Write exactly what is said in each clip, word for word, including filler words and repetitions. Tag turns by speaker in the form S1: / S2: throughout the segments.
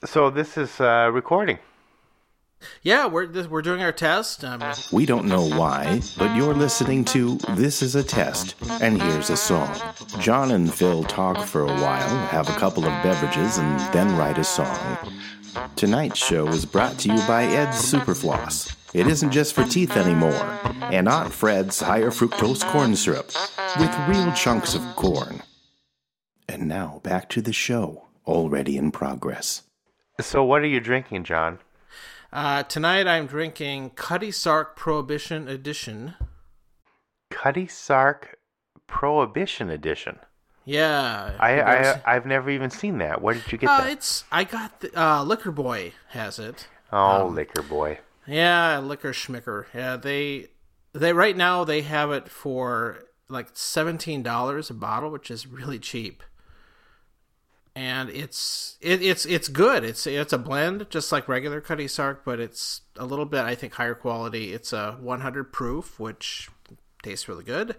S1: So this is uh, recording.
S2: Yeah, we're this, we're doing our test. Um,
S3: We don't know why, but you're listening to This Is a Test, and here's a song. John and Phil talk for a while, have a couple of beverages, and then write a song. Tonight's show is brought to you by Ed's Superfloss. It isn't just for teeth anymore, and Aunt Fred's higher fructose corn syrup, with real chunks of corn. And now, back to the show, already in progress.
S1: So what are you drinking, John?
S2: uh, tonight I'm drinking Cutty Sark Prohibition Edition.
S1: Cutty Sark Prohibition Edition.
S2: Yeah,
S1: I,
S2: it goes-
S1: I, I've never even seen that. Where did you get
S2: uh,
S1: that?
S2: it's I got the uh, Liquor Boy has it.
S1: Oh,
S2: um,
S1: Liquor Boy.
S2: Yeah, Liquor Schmicker. Yeah, they they right now they have it for like seventeen dollars a bottle, which is really cheap. And it's it, it's it's good. It's it's a blend, just like regular Cutty Sark, but it's a little bit, I think, higher quality. It's a one hundred proof, which tastes really good.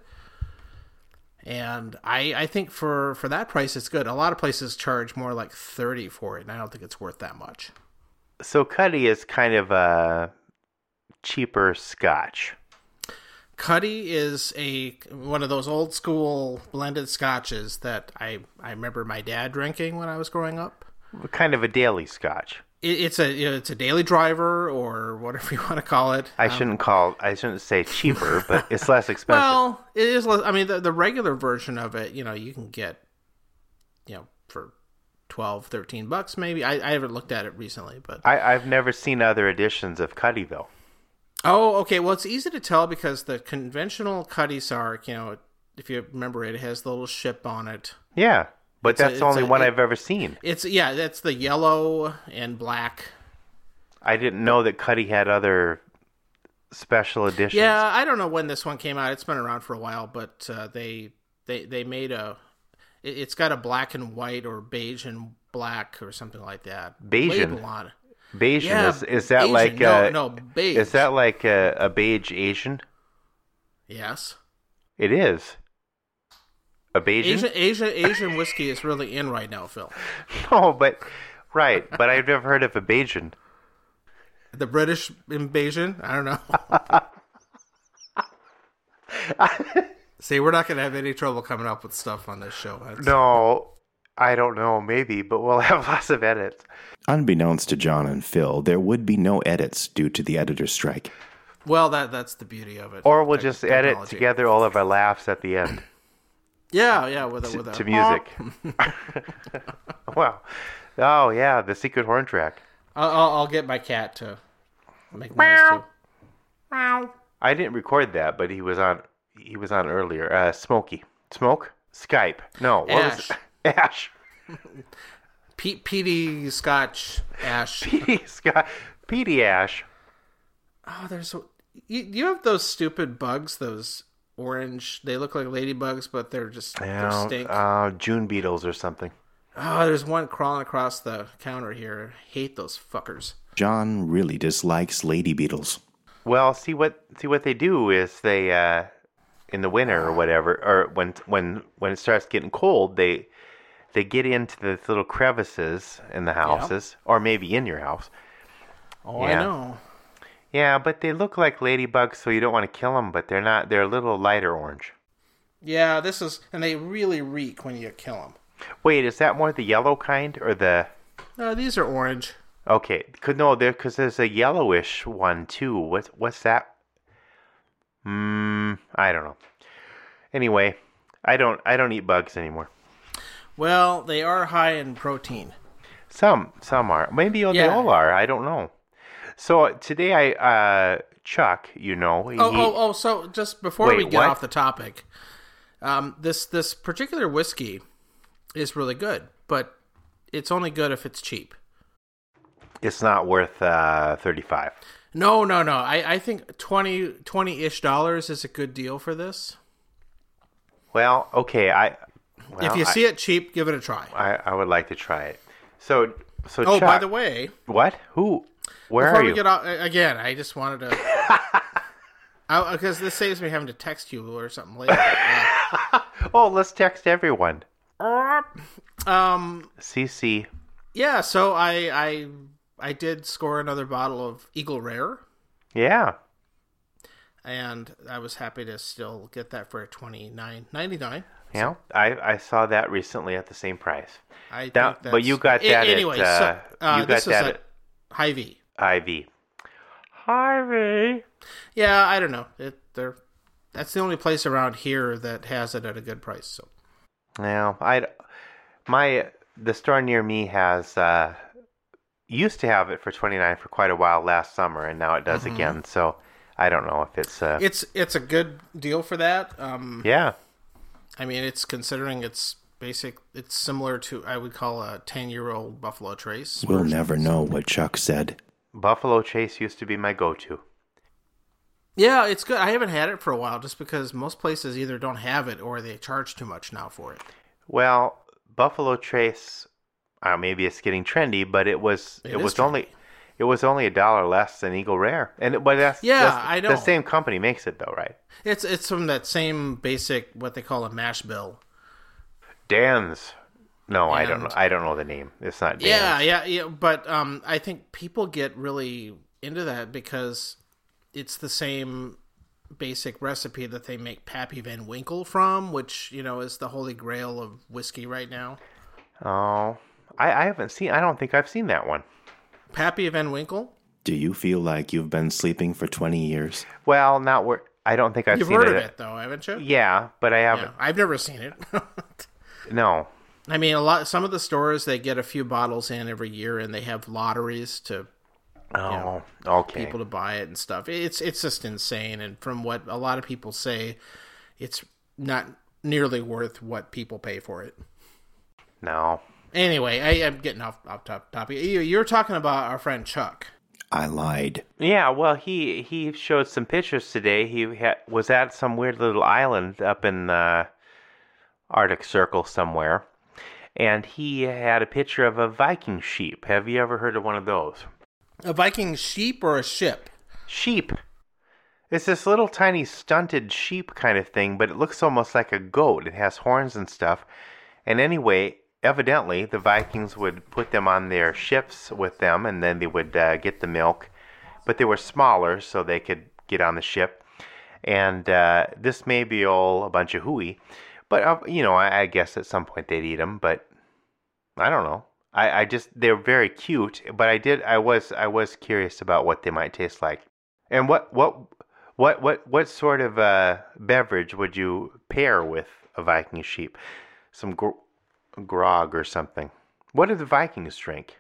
S2: And I I think for, for that price, it's good. A lot of places charge more like thirty for it, and I don't think it's worth that much.
S1: So Cutty is kind of a cheaper Scotch.
S2: Cutty is a one of those old school blended scotches that I, I remember my dad drinking when I was growing up.
S1: Kind of a daily Scotch.
S2: It, it's a you know, it's a daily driver or whatever you want to call it.
S1: I
S2: Um,
S1: shouldn't call. I shouldn't say cheaper, but it's less expensive.
S2: Well, it is. less- I mean, the, the regular version of it, you know, you can get, you know, for twelve, thirteen bucks maybe. I, I haven't looked at it recently, but
S1: I, I've never seen other editions of Cutty though.
S2: oh, okay. Well, it's easy to tell because the conventional Cutty Sark, you know, if you remember it, it has the little ship on it.
S1: Yeah, but
S2: It's a-
S1: that's the
S2: it's
S1: only
S2: a-
S1: one
S2: it-
S1: I've ever seen.
S2: It's yeah, that's the yellow and black.
S1: I didn't know that Cutty had other special editions.
S2: Yeah, I don't know when this one came out. It's been around for a while, but uh, they they they made a. it- It's got a black and white or beige and black or something like that.
S1: Bayesian.
S2: Label on it.
S1: Bayesian,
S2: Yeah,
S1: is, is that
S2: Asian.
S1: like
S2: no,
S1: a,
S2: no beige?
S1: is that like a, a beige Asian?
S2: Yes.
S1: It is. A Bayesian?
S2: Asian Asian Asian whiskey is really in right now, Phil.
S1: No, but right, but I've never heard of a Bayesian.
S2: The British invasion? I don't know. See, we're not going to have any trouble coming up with stuff on this show. That's-
S1: No, I don't know, maybe, but we'll have lots of edits.
S3: Unbeknownst to John and Phil, there would be no edits due to the editor's strike.
S2: Well, that that's the beauty of it.
S1: Or we'll
S2: Tech-
S1: just edit
S2: technology.
S1: together all of our laughs at the end
S2: Yeah, yeah, with a,
S1: to,
S2: with a
S1: to music. Wow. Oh, yeah, the secret horn track.
S2: I'll, I'll I'll get my cat to make noise too.
S1: I didn't record that, but he was on he was on earlier. Uh, Smokey. Smoke? Skype. No, what
S2: Ash.
S1: was it? Ash.
S2: Pete Petey Scotch Ash.
S1: Petey Scott. Petey Ash.
S2: Oh, there's a- you. You have those stupid bugs. Those orange. They look like ladybugs, but they're just they
S1: Yeah,
S2: stink.
S1: uh, June beetles or something.
S2: Oh, there's one crawling across the counter here. I hate those fuckers.
S3: John really dislikes lady beetles.
S1: Well, see what see what they do is they uh, in the winter or whatever, or when when when it starts getting cold, they they get into the little crevices in the houses, or maybe in your house.
S2: Oh, I
S1: Yeah.
S2: know.
S1: Yeah, but they look like ladybugs, so you don't want to kill them. But they're not. They're a little lighter orange.
S2: Yeah, this is, and they really reek when you kill them.
S1: Wait, is that more the yellow kind or the?
S2: No, these are orange.
S1: Okay, could no there because there's a yellowish one too. What's what's that? Hmm, I don't know. Anyway, I don't I don't eat bugs anymore.
S2: Well, they are high in protein.
S1: Some some are. Maybe they
S2: Yeah.
S1: all are. I don't know. So today I uh Chuck, you know.
S2: Oh,
S1: he-
S2: oh, oh! So just before
S1: Wait,
S2: we get
S1: what?
S2: off the topic, um, this this particular whiskey is really good, but it's only good if it's cheap.
S1: It's not worth uh thirty-five.
S2: No, no, no. I, I think twenty, twenty-ish dollars is a good deal for this.
S1: Well, okay, I well,
S2: if you
S1: I,
S2: see it cheap, give it a try.
S1: I, I would like to try it. So so
S2: Oh,
S1: Chuck,
S2: by the way,
S1: what? Who? Where
S2: before
S1: are
S2: we
S1: you?
S2: get off, again, I just wanted to, because this saves me having to text you or something later. Uh,
S1: Oh, let's text everyone.
S2: um,
S1: C C
S2: Yeah, so I I I did score another bottle of Eagle Rare.
S1: Yeah.
S2: And I was happy to still get that for twenty-nine ninety-nine.
S1: Yeah, I, I saw that recently at the same price.
S2: I
S1: now,
S2: think that's,
S1: but you got that
S2: anyway,
S1: at uh,
S2: so, uh,
S1: you got
S2: this
S1: that
S2: is
S1: at
S2: Hy-Vee.
S1: Hy-Vee. Hy-Vee.
S2: Yeah, I don't know. It they're that's the only place around here that has it at a good price. So.
S1: Now, I my the store near me has uh, used to have it for twenty-nine for quite a while last summer, and now it does mm-hmm. again. So I don't know if it's uh,
S2: it's it's a good deal for that. Um,
S1: yeah.
S2: I mean, it's considering it's basic. It's similar to, I would call, a ten-year-old Buffalo Trace.
S3: We'll never know what Chuck said.
S1: Buffalo Trace used to be my go-to.
S2: Yeah, it's good. I haven't had it for a while just because most places either don't have it or they charge too much now for it.
S1: Well, Buffalo Trace, uh, maybe it's getting trendy, but it was it, it was trendy. only it was only a dollar less than Eagle Rare, and but that's
S2: yeah,
S1: that's,
S2: I know
S1: the same company makes it though, right?
S2: It's it's from that same basic what they call a mash bill.
S1: Dan's. No,
S2: and,
S1: I don't know. I don't know the name. It's not Dan's.
S2: Yeah, yeah, yeah. But um, I think people get really into that because it's the same basic recipe that they make Pappy Van Winkle from, which, you know, is the holy grail of whiskey right now.
S1: Oh, I, I haven't seen. I don't think I've seen that one.
S2: Pappy Van Winkle.
S3: Do you feel like you've been sleeping for twenty years?
S1: Well, not where. I don't think I've
S2: You've
S1: seen
S2: heard
S1: it.
S2: of it, though, haven't you?
S1: Yeah, but I haven't.
S2: Yeah, I've never seen it.
S1: No.
S2: I mean, a lot. Some of the stores, they get a few bottles in every year, and they have lotteries to
S1: oh,
S2: you know,
S1: okay.
S2: people to buy it and stuff. It's it's just insane, and from what a lot of people say, it's not nearly worth what people pay for it.
S1: No.
S2: Anyway, I, I'm getting off off top topic. You, you were talking about our friend Chuck.
S3: I lied.
S1: Yeah, well, he he showed some pictures today. He had, was at some weird little island up in the Arctic Circle somewhere, and he had a picture of a Viking sheep. Have you ever heard of one of those?
S2: A Viking sheep or a ship?
S1: Sheep. It's this little tiny stunted sheep kind of thing, but it looks almost like a goat. It has horns and stuff. And anyway, evidently, the Vikings would put them on their ships with them, and then they would uh, get the milk. But they were smaller, so they could get on the ship. And uh, this may be all a bunch of hooey. But, uh, you know, I, I guess at some point they'd eat them. But I don't know. I, I just, they're very cute. But I did, I was, I was curious about what they might taste like. And what, what, what, what, what sort of uh, beverage would you pair with a Viking sheep? Some gr- grog or something. What do the Vikings drink?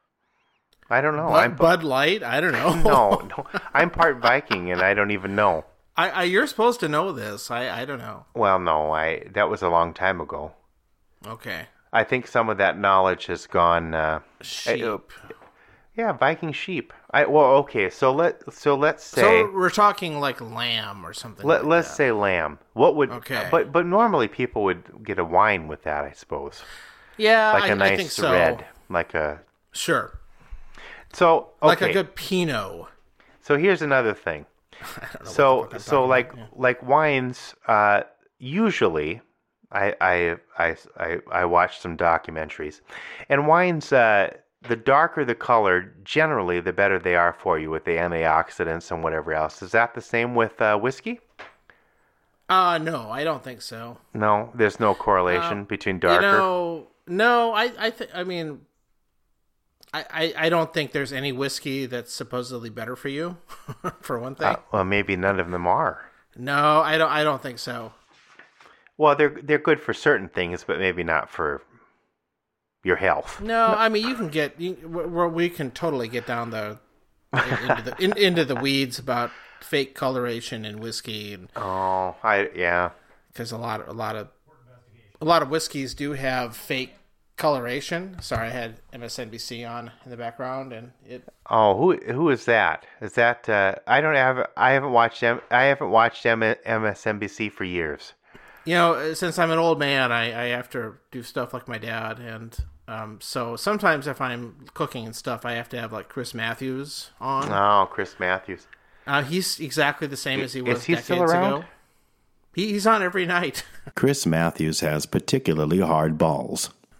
S1: I don't know.
S2: Bud,
S1: I'm
S2: Bud Light? I don't know.
S1: no, no. I'm part Viking, and I don't even know.
S2: I, I you're supposed to know this. I, I don't know.
S1: Well, no. I that was a long time ago.
S2: Okay.
S1: I think some of that knowledge has gone. Uh,
S2: sheep.
S1: Uh, yeah, Viking sheep. I well, okay. So let so let's say.
S2: So we're talking like lamb or something.
S1: Let,
S2: like
S1: let's
S2: that.
S1: say lamb. What would?
S2: Okay.
S1: But but normally people would get a wine with that, I suppose.
S2: Yeah,
S1: like a
S2: I,
S1: nice
S2: I think so.
S1: red, like a.
S2: Sure.
S1: So okay.
S2: Like a good Pinot.
S1: So here's another thing. So so like yeah. like wines. Uh, usually, I I I I I watched some documentaries, and wines. Uh, the darker the color, generally, the better they are for you with the antioxidants and whatever else. Is that the same with uh, whiskey?
S2: Uh, no, I don't think so.
S1: No, there's no correlation uh, between darker.
S2: You know, no, I, I think, I mean, I, I, I don't think there's any whiskey that's supposedly better for you, for one thing.
S1: Uh, well, maybe none of them are.
S2: No, I don't. I don't think so.
S1: Well, they're they're good for certain things, but maybe not for your health.
S2: No, I mean you can get you, we can totally get down the into the in, into the weeds about fake coloration in whiskey. And,
S1: oh, I yeah,
S2: because a lot a lot of a lot of whiskeys do have fake coloration. Sorry, I had M S N B C on in the background, and it.
S1: Oh, who who is that? Is that uh, I don't have I haven't watched M, I haven't watched M, M S N B C for years.
S2: You know, since I'm an old man, I, I have to do stuff like my dad, and um, so sometimes if I'm cooking and stuff, I have to have like Chris Matthews on.
S1: Oh, Chris Matthews.
S2: Uh, he's exactly the same as he was
S1: is he
S2: decades
S1: still around?
S2: ago. He, he's on every night.
S3: Chris Matthews has particularly hard balls.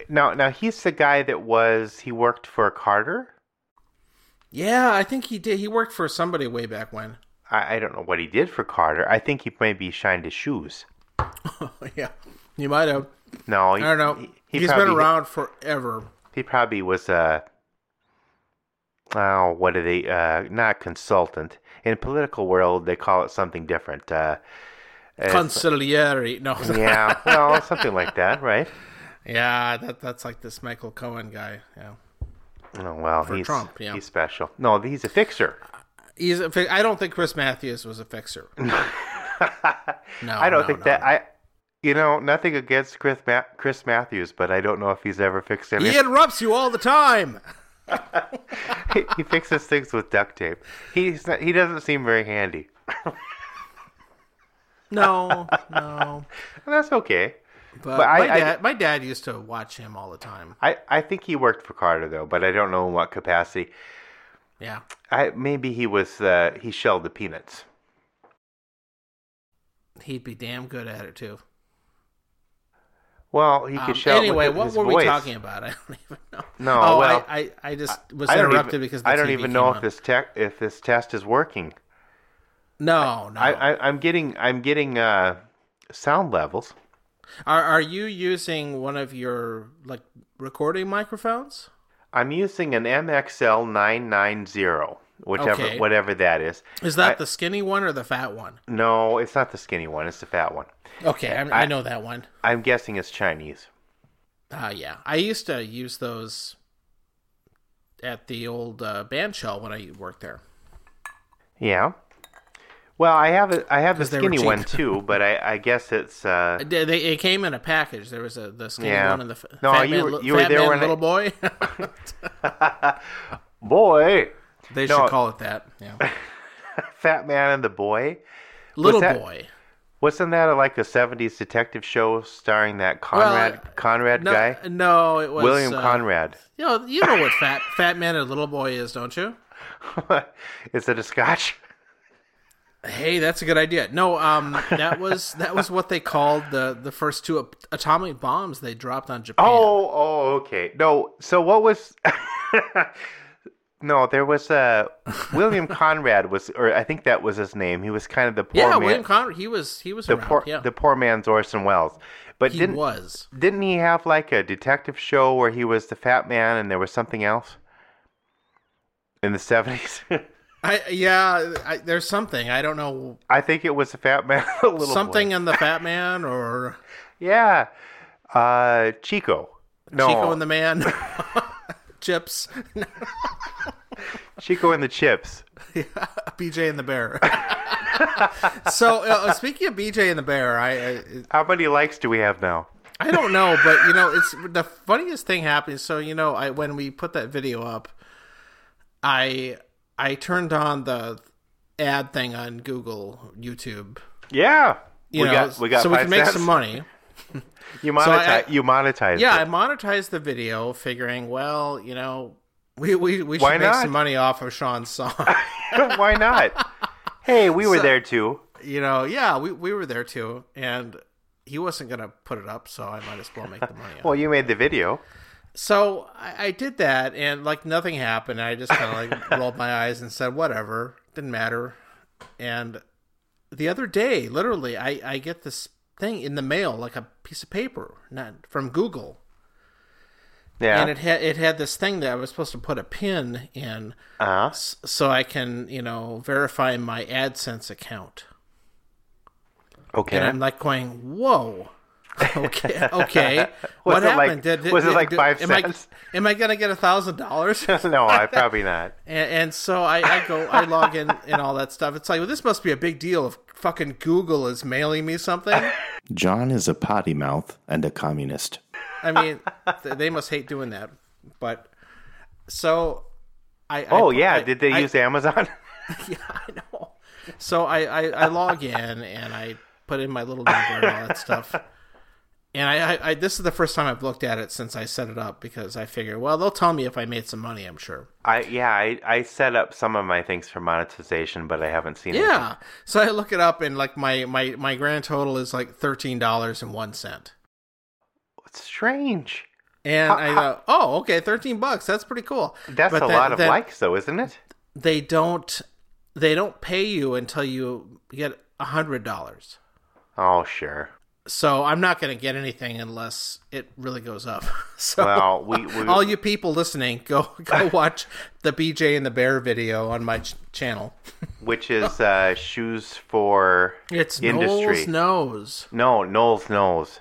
S1: now now he's the guy that was he worked for Carter.
S2: Yeah, I think he did. He worked for somebody way back when.
S1: I, I don't know what he did for Carter. I think he maybe shined his shoes.
S2: Yeah, he might have.
S1: No, he,
S2: I don't know.
S1: He, he
S2: He's
S1: probably,
S2: been around forever.
S1: He probably was a oh, what are they? Uh, not consultant. In political world, they call it something different. Uh,
S2: Consigliere. No.
S1: Yeah, well, something like that, right?
S2: Yeah, that that's like this Michael Cohen guy. Yeah.
S1: Oh well,
S2: For
S1: he's
S2: Trump, yeah.
S1: he's special. No, he's a fixer.
S2: He's a fi- I don't think Chris Matthews was a fixer. No,
S1: I don't
S2: no,
S1: think
S2: no,
S1: that
S2: no.
S1: I. You know, nothing against Chris Ma- Chris Matthews, but I don't know if he's ever fixed anything.
S2: He interrupts you all the time.
S1: he, he fixes things with duct tape. He's not, he doesn't seem very handy.
S2: No, no.
S1: That's okay.
S2: But,
S1: But I-
S2: my,
S1: I-
S2: dad, my dad used to watch him all the time.
S1: I, I think he worked for Carter though, but I don't know in what capacity.
S2: Yeah.
S1: I maybe he was uh, he shelled the peanuts.
S2: He'd be damn good at it, too.
S1: Well, he could
S2: Um,
S1: shell.
S2: anyway,
S1: with
S2: what
S1: his
S2: were
S1: voice.
S2: we talking about? I don't even know.
S1: No,
S2: oh,
S1: well,
S2: I, I, I just was
S1: I don't
S2: interrupted
S1: even,
S2: because the
S1: I don't
S2: T V
S1: even
S2: came
S1: know if
S2: on.
S1: this tech if this test is working.
S2: No, no.
S1: I, I I'm getting I'm getting uh, sound levels.
S2: Are are you using one of your like recording microphones?
S1: I'm using an M X L nine ninety, whichever
S2: Okay.
S1: whatever that is.
S2: Is that
S1: I-
S2: the skinny one or the fat one?
S1: No, it's not the skinny one. It's the fat one.
S2: Okay, I, I,
S1: I-
S2: know that one.
S1: I'm guessing it's Chinese.
S2: Ah, yeah. I used to use those at the old uh, band shell when I worked there.
S1: Yeah. Well, I have a I have the
S2: 'Cause they were
S1: skinny
S2: cheap.
S1: one too, but I, I guess it's uh,
S2: They, they, it came in a package. There was a the skinny
S1: Yeah.
S2: one and the f-
S1: No,
S2: fat
S1: you
S2: man,
S1: were-
S2: li-
S1: you were
S2: fat
S1: there
S2: man
S1: when I-
S2: little boy.
S1: boy,
S2: They
S1: No.
S2: should call it that. Yeah.
S1: Fat Man and the Boy.
S2: Little
S1: that-
S2: boy.
S1: Wasn't that a, like a seventies detective show starring that Conrad
S2: Well,
S1: Conrad
S2: No,
S1: guy?
S2: no, it was
S1: William
S2: uh,
S1: Conrad.
S2: You know, you know what fat fat man and little boy is, don't you?
S1: Is it a Scotch?
S2: Hey, that's a good idea. No, um, that was that was what they called the the first two ap- atomic bombs they dropped on Japan.
S1: Oh, oh, okay. No, so what was? No, there was a William Conrad was, or I think that was his name. He was kind of the poor
S2: yeah,
S1: man,
S2: William Conrad. He was he was
S1: the
S2: around.
S1: poor,
S2: yeah,
S1: the poor man's Orson Welles. But
S2: he
S1: didn't
S2: was.
S1: didn't he have like a detective show where he was the fat man and there was something else in the seventies?
S2: I yeah. I, there's something I don't know.
S1: I think it was the fat man. a little
S2: Something
S1: boy.
S2: in the Fat Man or
S1: Yeah, uh, Chico. No,
S2: Chico and the Man. Chips.
S1: Chico and the Chips.
S2: B J and the Bear. So uh, speaking of B J and the Bear, I, I
S1: How many likes do we have now?
S2: I don't know, but you know, it's the funniest thing happened. So you know, I when we put that video up, I I turned on the ad thing on Google, YouTube.
S1: Yeah,
S2: You
S1: we
S2: know,
S1: got we got
S2: so we
S1: five
S2: can make
S1: cents.
S2: some money.
S1: You
S2: So
S1: monetize.
S2: I-
S1: you monetize.
S2: Yeah, I
S1: it.
S2: monetized the video, figuring, well, you know, we we, we should
S1: Why
S2: make
S1: not?
S2: some money off of Sean's song.
S1: Why not? Hey, we were
S2: So-
S1: there too.
S2: You know, yeah, we we were there too, and he wasn't gonna put it up, so I might as well make the money. off.
S1: Well, you made the video.
S2: So I, I did that, and like nothing happened. I just kind of like rolled my eyes and said, "Whatever, didn't matter." And the other day, literally, I, I get this thing in the mail, like a piece of paper, not from Google,
S1: Yeah.
S2: and it had it had this thing that I was supposed to put a pin in,
S1: uh-huh.
S2: s- so I can you know verify my AdSense account.
S1: Okay.
S2: And I'm like going, "Whoa." Okay. Okay.
S1: Was
S2: what
S1: it like-
S2: happened? Did, did,
S1: was it
S2: did-
S1: like
S2: did-
S1: five
S2: am
S1: cents?
S2: I, am I gonna get a thousand dollars?
S1: no, I probably not.
S2: And, and so I, I go, I log in and all that stuff. It's like, well, this must be a big deal if fucking Google is mailing me something.
S3: John is a potty mouth and a communist.
S2: I mean, th- they must hate doing that. But so I.
S1: Oh
S2: I,
S1: yeah,
S2: I,
S1: did they
S2: I,
S1: use Amazon?
S2: Yeah, I know. So I, I, I log in and I put in my little number and all that stuff. And I, I, I, this is the first time I've looked at it since I set it up because I figure, well, they'll tell me if I made some money, I'm sure.
S1: I yeah, I, I set up some of my things for monetization, but I haven't seen it.
S2: Yeah. So I look it up and like my, my, my grand total is like thirteen dollars and one cent.
S1: It's strange.
S2: And
S1: How-
S2: I go, oh, okay, thirteen bucks. That's pretty cool.
S1: That's
S2: But
S1: a
S2: that-
S1: lot of
S2: that-
S1: likes, though, isn't it?
S2: They don't, they don't pay you until you get a hundred dollars.
S1: Oh, sure.
S2: So I'm not going to get anything unless it really goes up. So
S1: Well, we, we
S2: all you people listening, go go watch the B J and the Bear video on my ch- channel.
S1: which is uh, shoes for
S2: It's
S1: industry.
S2: Knowles Knows.
S1: No, Knowles knows.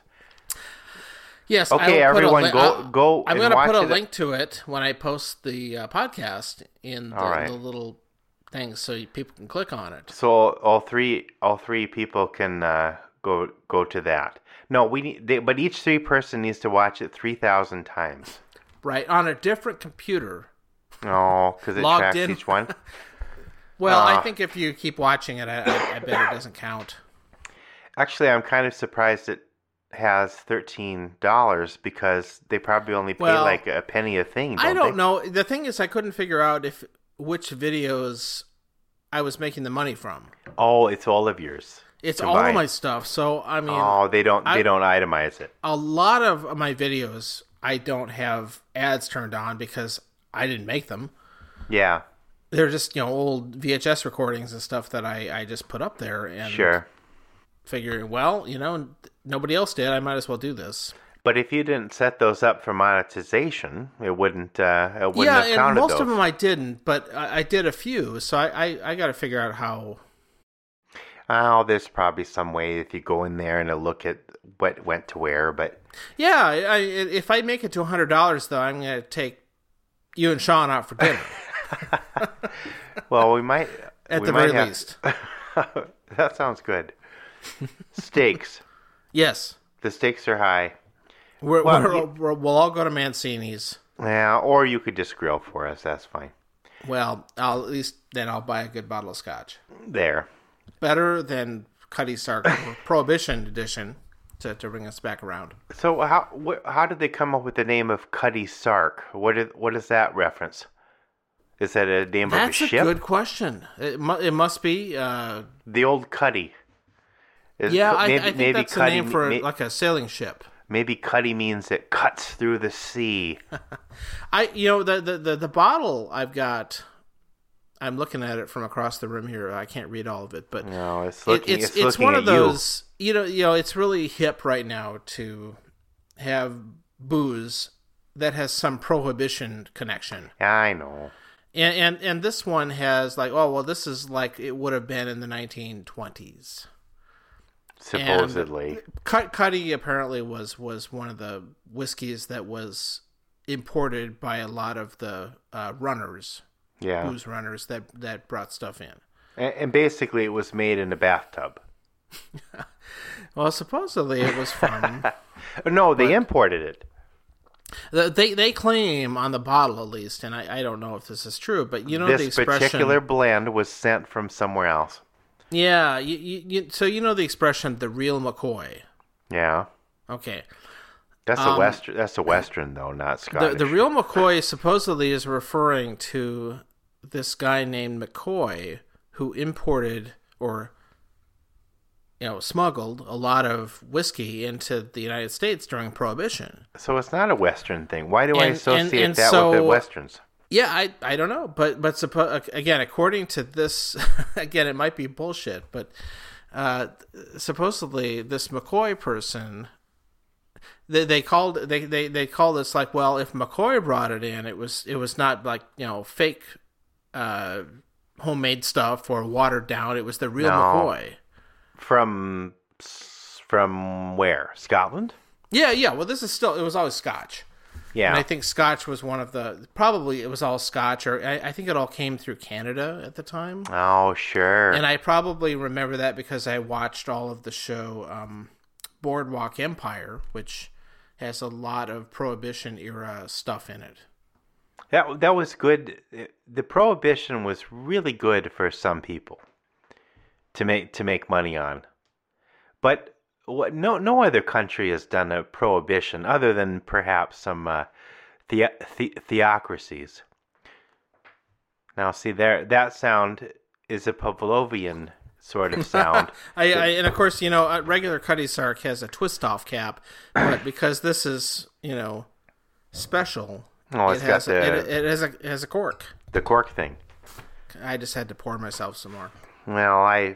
S2: Yes.
S1: Okay,
S2: I will put a
S1: everyone,
S2: li-
S1: go-
S2: I'll-
S1: go
S2: I'm
S1: and
S2: going to
S1: watch
S2: put a
S1: it.
S2: link to it when I post the uh, podcast in the,
S1: All right.
S2: the little thing, so you, people can click on it.
S1: So all three, all three people can uh, go go to that. No, we need, they, but each three person needs to watch it three thousand times.
S2: Right, on a different computer.
S1: Oh, because it
S2: Logged
S1: tracks
S2: in.
S1: each one.
S2: Well, I
S1: Uh.
S2: think if you keep watching it, I, I, I bet it doesn't count.
S1: Actually, I'm kind of surprised it has thirteen dollars because they probably only pay
S2: Well,
S1: like a penny a thing. Don't
S2: I don't
S1: they?
S2: know. The thing is, I couldn't figure out if which videos I was making the money from.
S1: Oh, it's all of yours.
S2: It's all
S1: combined.
S2: of my stuff. So I mean,
S1: Oh, they don't.
S2: I-
S1: they don't itemize it.
S2: a lot of my videos I don't have ads turned on because I didn't make them.
S1: Yeah,
S2: They're just, you know, old V H S recordings and stuff that I, I just put up there and
S1: sure.
S2: figuring, well, you know, nobody else did. I might as well do this.
S1: But if you didn't set those up for monetization, it wouldn't. Uh, it wouldn't
S2: Yeah,
S1: have
S2: and
S1: counted
S2: most
S1: those.
S2: of them I didn't, but I, I did a few. So I, I, I got to figure out how.
S1: Oh, there's probably some way if you go in there and look at what went to where. But
S2: Yeah, I, I, if I make it to one hundred dollars, though, I'm going to take you and Sean out for dinner.
S1: well, we might.
S2: At
S1: we
S2: the
S1: might
S2: very
S1: have-
S2: least.
S1: That sounds good. Steaks.
S2: Yes.
S1: The stakes are high.
S2: We're,
S1: Well,
S2: we're,
S1: you-
S2: we're, we'll all go to Mancini's.
S1: Yeah, or you could just grill for us. That's fine.
S2: Well, I'll at least then I'll buy a good bottle of scotch.
S1: There.
S2: Better than Cuddy Sark Prohibition Edition to, to bring us back around.
S1: So how wh- how did they come up with the name of Cuddy Sark? What is what is that reference? Is that a name
S2: That's
S1: of a
S2: a
S1: ship?
S2: good question. It, mu- it must be. Uh,
S1: The old Cuddy. Is
S2: yeah,
S1: Cu-
S2: I,
S1: maybe,
S2: I think
S1: maybe
S2: that's the
S1: Cuddy,
S2: name for
S1: may-
S2: like a sailing ship.
S1: maybe Cuddy means it cuts through the sea.
S2: I, you know, the, the, the, the bottle I've got. I'm looking at it from across the room here. I can't read all of it, but
S1: No, it's
S2: it,
S1: looking.
S2: it's
S1: it's
S2: it's
S1: looking
S2: one
S1: at
S2: of those. You know, you know, it's really hip right now to have booze that has some prohibition connection.
S1: you. I know.
S2: And, and and this one has like, oh well, this is like it would have been in the nineteen twenties.
S1: Supposedly.
S2: Cut Cuddy apparently was was one of the whiskeys that was imported by a lot of the uh, runners,
S1: Yeah.
S2: booze runners that that brought stuff in.
S1: And, and basically, it was made in a bathtub.
S2: Well, supposedly it was from.
S1: No, they imported it.
S2: the- they they claim on the bottle at least, and I, I don't know if this is true, but you know the
S1: This
S2: expression.
S1: particular blend was sent from somewhere else.
S2: Yeah, you, you, you, so you know the expression "the real McCoy."
S1: Yeah.
S2: Okay.
S1: That's a
S2: Um,
S1: western. That's a western, though, not
S2: The,
S1: Scottish.
S2: the real McCoy supposedly is referring to this guy named McCoy who imported or you know smuggled a lot of whiskey into the United States during Prohibition.
S1: So it's not a western thing. Why do I
S2: And-
S1: associate
S2: and- and
S1: that with the
S2: so-
S1: westerns?
S2: Yeah, I I don't know, but but suppo- again, according to this, again, it might be bullshit, but uh, supposedly this McCoy person. They, they called they, they, they called this like, well, if McCoy brought it in, it was it was not like, you know, fake uh, homemade stuff or watered down. It was the real
S1: No.
S2: McCoy.
S1: From from where? Scotland?
S2: Yeah, yeah. Well, this is still it was always Scotch,
S1: Yeah.
S2: and I think Scotch was one of the probably it was all Scotch, or I, I think it all came through Canada at the time,
S1: Oh, sure.
S2: and I probably remember that because I watched all of the show um, Boardwalk Empire, which has a lot of Prohibition era stuff in it.
S1: That that was good. The prohibition was really good for some people to make to make money on, but what, no no other country has done a prohibition other than perhaps some uh, the, the, theocracies. Now, see there, that sound is a Pavlovian sort of sound.
S2: I, I and of course, you know, a regular Cuddy Sark has a twist off cap, but because this is, you know, special,
S1: Oh, it's
S2: it
S1: got
S2: has
S1: the
S2: a, it, it has a it has a cork.
S1: the cork thing.
S2: I just had to pour myself some more.
S1: Well, I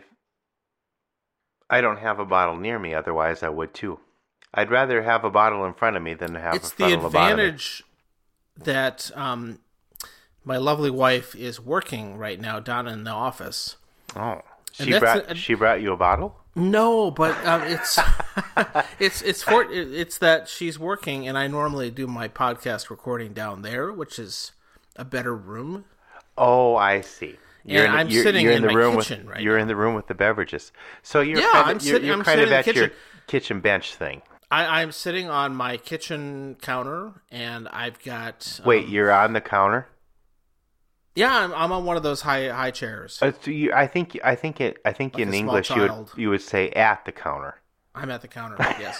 S1: I don't have a bottle near me. Otherwise, I would too. I'd rather have a bottle in front of me than have
S2: It's
S1: a front
S2: the
S1: of a bottle.
S2: advantage that um, my lovely wife is working right now down in the office.
S1: Oh,
S2: And
S1: she
S2: that's
S1: brought
S2: a-
S1: she brought you a bottle?
S2: No, but um, it's it's it's for it's that she's working, and I normally do my podcast recording down there, which is a better room.
S1: Oh, I see. You're
S2: And
S1: in the,
S2: I'm
S1: you're,
S2: sitting
S1: you're
S2: in
S1: the
S2: my
S1: room
S2: kitchen
S1: with
S2: right
S1: you're
S2: now.
S1: in the room with the beverages. So you're
S2: Yeah,
S1: kind of
S2: I'm
S1: you're,
S2: sitting-
S1: you're
S2: I'm
S1: kind
S2: sitting
S1: of
S2: in the
S1: at your
S2: kitchen.
S1: kitchen bench thing.
S2: I, I'm sitting on my kitchen counter, and I've got um,
S1: Wait, you're on the counter?
S2: yeah, I'm, I'm on one of those high high chairs.
S1: Uh, so you, I think I think it I think
S2: Like
S1: in
S2: a small
S1: English you would,
S2: child.
S1: you would say at the counter.
S2: I'm at the counter, yes.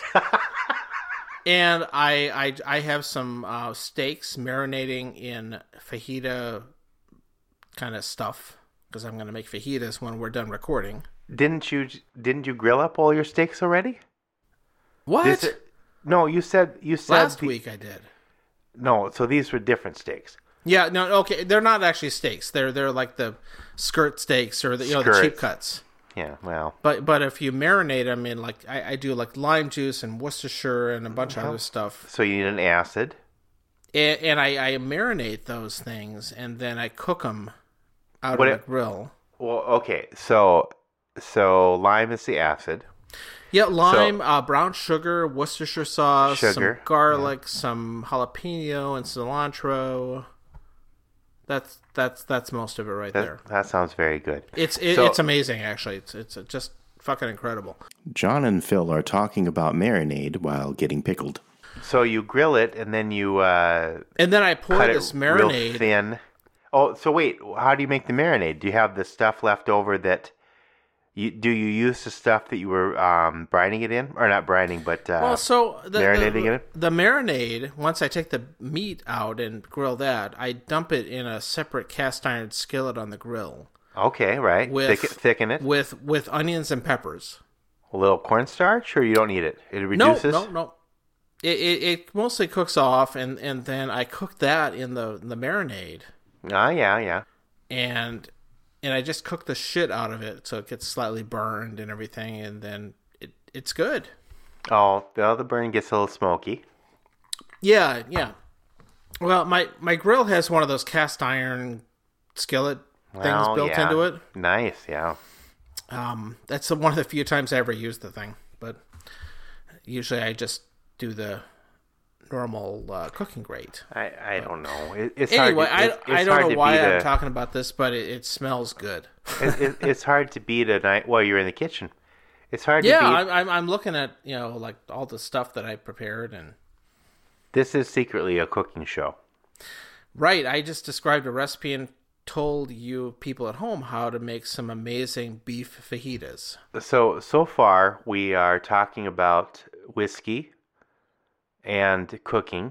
S2: And I, I I have some uh, steaks marinating in fajita kind of stuff because I'm going to make fajitas when we're done recording.
S1: Didn't you didn't you grill up all your steaks already?
S2: What?
S1: This- no, you said you said
S2: Last
S1: the-
S2: week I did.
S1: No, so these were different steaks.
S2: Yeah, no, okay, they're not actually steaks. They're they're like the skirt steaks or the you know the cheap
S1: Skirts.
S2: cuts.
S1: Yeah, well,
S2: But but if you marinate them in like I, I do like lime juice and Worcestershire and a bunch of other stuff,
S1: so you need an acid.
S2: and, and I, I marinate those things and then I cook them out
S1: What
S2: of
S1: it-
S2: the grill.
S1: Well, okay, so so lime is the acid.
S2: Yeah, lime, uh, brown sugar, Worcestershire sauce,
S1: Sugar,
S2: some garlic, some jalapeno and cilantro. That's that's that's most of it right
S1: That
S2: there.
S1: that sounds very good.
S2: It's it,
S1: So-
S2: it's amazing actually. It's it's just fucking incredible.
S3: John and Phil are talking about marinade while getting pickled.
S1: So you grill it and then you uh,
S2: And then I pour
S1: cut
S2: this
S1: it real
S2: marinade.
S1: thin. Oh, so wait, how do you make the marinade? Do you have the stuff left over that you do you use the stuff that you were um, brining it in, or not brining, but uh,
S2: Well, so the,
S1: marinating
S2: the,
S1: it?
S2: the marinade, once I take the meat out and grill that, I dump it in a separate cast iron skillet on the grill
S1: Okay, right.
S2: with
S1: Thick, thicken it.
S2: with with onions and peppers.
S1: A little cornstarch, or you don't need it. It
S2: No,
S1: reduces.
S2: no, no. It, it it mostly cooks off, and, and then I cook that in the in the marinade,
S1: Ah, yeah, yeah.
S2: and and I just cook the shit out of it so it gets slightly burned and everything, and then it it's good.
S1: Oh, the other burn gets a little smoky.
S2: Yeah, yeah. Well, my my grill has one of those cast iron skillet things
S1: Well,
S2: built
S1: yeah.
S2: into it.
S1: Nice, yeah.
S2: Um, that's the, one of the few times I ever use the thing, but usually I just do the normal uh, cooking grate.
S1: I, I don't know. It, it's
S2: Anyway,
S1: hard. To, it,
S2: I I
S1: it's
S2: don't
S1: hard
S2: know
S1: to
S2: why
S1: beat
S2: I'm
S1: a-
S2: talking about this, but it, it smells good.
S1: it, it, it's hard to beat a night while you're in the kitchen. It's hard
S2: Yeah,
S1: to beat.
S2: I'm, I'm I'm looking at you know like all the stuff that I prepared and
S1: This is secretly a cooking show.
S2: right. I just described a recipe and told you people at home how to make some amazing beef fajitas.
S1: So so far we are talking about whiskey and cooking,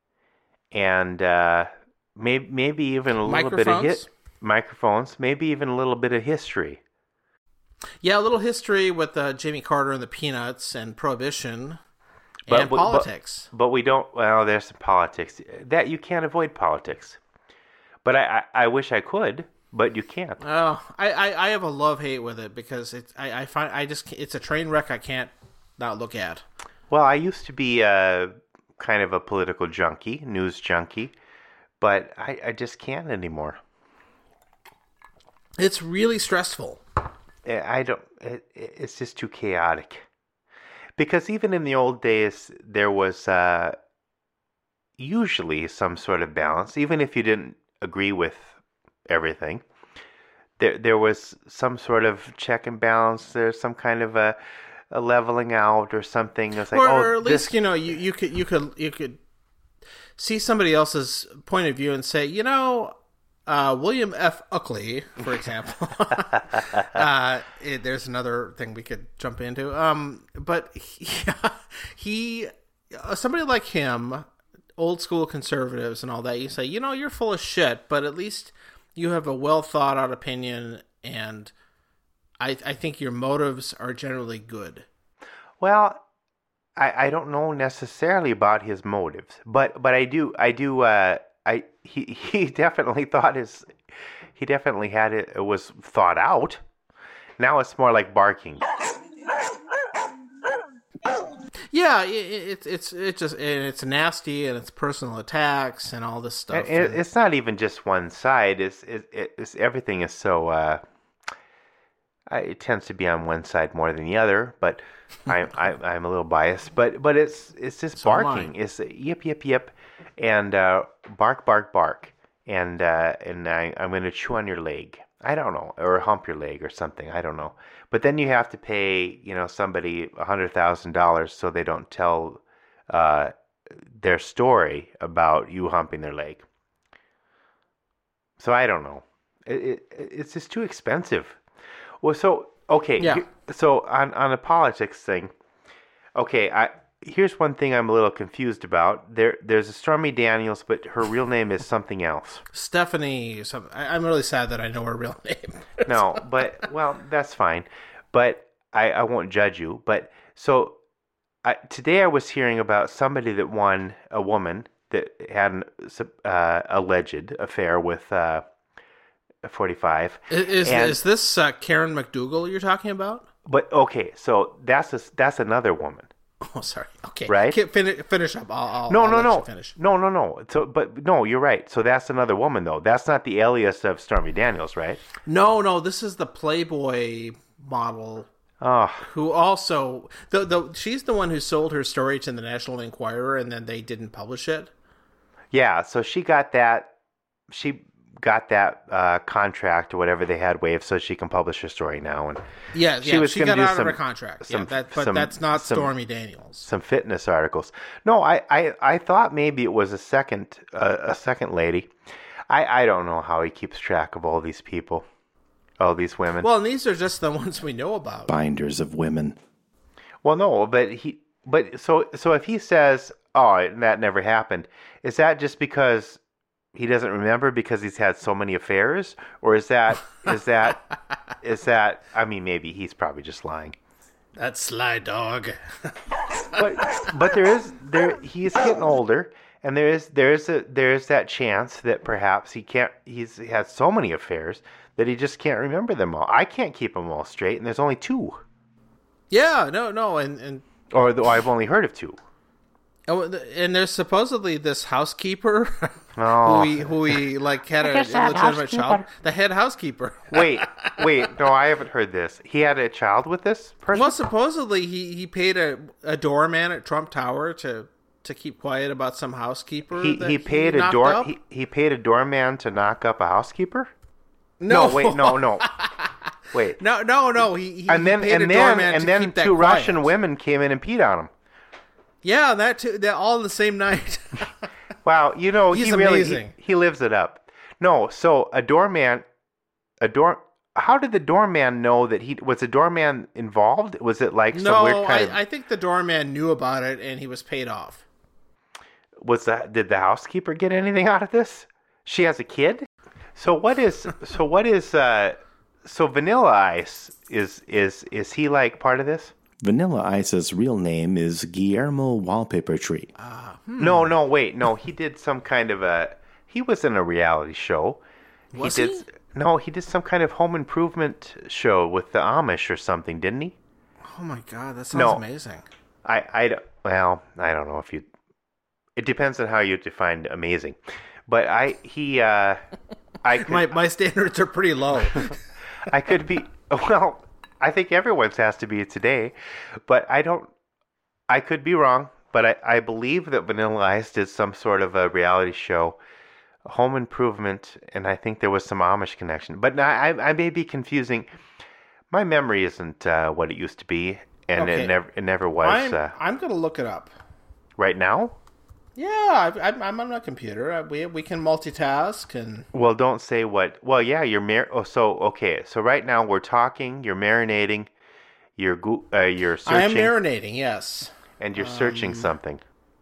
S1: and uh, maybe maybe even a little bit of
S2: Microphones?
S1: hit microphones. Maybe even a little bit of history.
S2: Yeah, a little history with uh, Jimmy Carter and the Peanuts and Prohibition
S1: But-
S2: and
S1: but-
S2: politics.
S1: But we don't. Well, there's some politics that you can't avoid politics. But I, I, I wish I could, but you can't.
S2: Oh, I, I, I have a love hate with it because it's I, I find I just it's a train wreck I can't not look at.
S1: Well, I used to be uh, kind of a political junkie, news junkie, but I, I just can't anymore.
S2: It's really stressful.
S1: I I don't. It, it's just too chaotic. Because even in the old days, there was uh, usually some sort of balance, even if you didn't agree with everything. There, there was some sort of check and balance. There's some kind of a, a leveling out or something. It's like,
S2: or,
S1: oh,
S2: or at
S1: this,
S2: least you know you, you could you could you could see somebody else's point of view and say, you know, uh, William F. Uckley, for example. uh, it, there's another thing we could jump into. Um, but he, he uh, somebody like him, old school conservatives and all that, you say, you know, you're full of shit, but at least you have a well thought out opinion, and I I think your motives are generally good.
S1: Well, I, I don't know necessarily about his motives, but but I do I do uh, I he he definitely thought his he definitely had it, it was thought out. Now it's more like barking.
S2: Yeah, it, it, it's it's just and it's nasty and it's personal attacks and all this stuff.
S1: And it, it's not even just one side. It's it, it's everything is so. Uh, I, it tends to be on one side more than the other, but I, I I'm a little biased. But but it's it's just
S2: So am I.
S1: barking. It's yip yip yip, and uh, bark bark bark, and uh, and I, I'm going to chew on your leg. I don't know, or hump your leg or something. I don't know. But then you have to pay, you know, somebody a hundred thousand dollars so they don't tell uh, their story about you humping their leg. So I don't know. It, it it's just too expensive. Well, so okay.
S2: Yeah.
S1: Here, so on on a politics thing, okay. I here's one thing I'm a little confused about. There there's a Stormy Daniels, but her real name is something else.
S2: Stephanie, some, I, I'm really sad that I know her real name.
S1: No, but well, that's fine. But I, I won't judge you. But so I, today I was hearing about somebody that won, a woman that had an uh, alleged affair with uh, forty-five.
S2: Is is,
S1: and,
S2: is this uh, Karen McDougal you're talking about?
S1: But okay, so that's a, that's another woman.
S2: Oh, sorry. Okay,
S1: Right?
S2: Finish, finish up. I'll, I'll,
S1: No,
S2: I'll
S1: no,
S2: let
S1: no,
S2: you finish.
S1: no, no, no. So, but no, you're right. So that's another woman, though. That's not the alias of Stormy Daniels, right?
S2: No, no. This is the Playboy model
S1: Oh,
S2: who also the the she's the one who sold her story to the National Enquirer, and then they didn't publish it.
S1: yeah. So she got that. She got that uh, contract or whatever they had waived, so she can publish her story now. And
S2: Yeah,
S1: She
S2: yeah.
S1: was
S2: She
S1: gonna
S2: got
S1: do
S2: out
S1: some-
S2: of her contract.
S1: some-
S2: yeah, that, but
S1: some-
S2: that's not
S1: some-
S2: Stormy Daniels.
S1: some fitness articles. No, I, I, I thought maybe it was a second uh, a second lady. I, I don't know how he keeps track of all these people, all these women.
S2: Well, and these are just the ones we know about.
S3: Binders of women.
S1: Well, no, but he, but so so if he says, "Oh, that never happened," is that just because he doesn't remember because he's had so many affairs, or is that is that is that? I mean, maybe he's probably just lying.
S2: That sly dog.
S1: But but there is there he's getting older, and there is there is a there is that chance that perhaps he can't. He's he has so many affairs that he just can't remember them all. I can't keep them all straight, and there's only two,
S2: Yeah, no, no, and and
S1: or though I've only heard of two.
S2: oh, and there's supposedly this housekeeper
S1: Oh.
S2: who we who we like had a
S4: Just that
S2: illegitimate child.
S4: housekeeper.
S2: The head housekeeper.
S1: Wait, wait, no, I haven't heard this. He had a child with this person?
S2: Well, supposedly he, he paid a, a doorman at Trump Tower to to keep quiet about some housekeeper.
S1: He
S2: that
S1: he paid a
S2: knocked
S1: door
S2: up.
S1: he, he paid a doorman to knock up a housekeeper?
S2: No,
S1: No, wait, no, no. Wait.
S2: no, no, no. He, he
S1: And then
S2: he paid
S1: and
S2: a
S1: then
S2: doorman
S1: and
S2: to
S1: then
S2: keep that
S1: two
S2: quiet.
S1: Russian women came in and peed on him.
S2: Yeah, that too. That all in the same night.
S1: Wow, you know,
S2: He's
S1: he really
S2: amazing.
S1: he, he lives it up. No, so a doorman a door how did the doorman know that he was the doorman involved? Was it like some
S2: no,
S1: weird kind of
S2: I, I think the doorman knew about it and he was paid off.
S1: was that did the housekeeper get anything out of this? She has a kid? So what is so what is uh so Vanilla Ice is is is he like part of this?
S3: Vanilla Ice's real name is Guillermo Wallpaper Tree.
S1: No, no, wait, no. He did some kind of a. He was in a reality show.
S2: Was
S1: he? Did,
S2: he?
S1: No, he did some kind of home improvement show with the Amish or something, didn't he?
S2: Oh my god, that sounds
S1: No.
S2: amazing.
S1: I, I, don't- well, I don't know if you. It depends on how you define amazing, but I, he, uh, I could,
S2: My my standards are pretty low.
S1: I could be. Well, I think everyone's has to be today, but I don't. I could be wrong, but I, I believe that Vanilla Ice did some sort of a reality show, home improvement, and I think there was some Amish connection. But I, I, I may be confusing. My memory isn't uh, what it used to be, and
S2: Okay.
S1: it never it never was.
S2: I'm
S1: Uh,
S2: I'm gonna look it up.
S1: right now?
S2: Yeah, I, I'm I'm on a computer. Uh, We we can multitask and
S1: Well, don't say what. Well, yeah, you're mar. Oh, so okay. So right now we're talking. You're marinating. You're go- uh, you're searching,
S2: I am marinating. Yes,
S1: and you're searching something.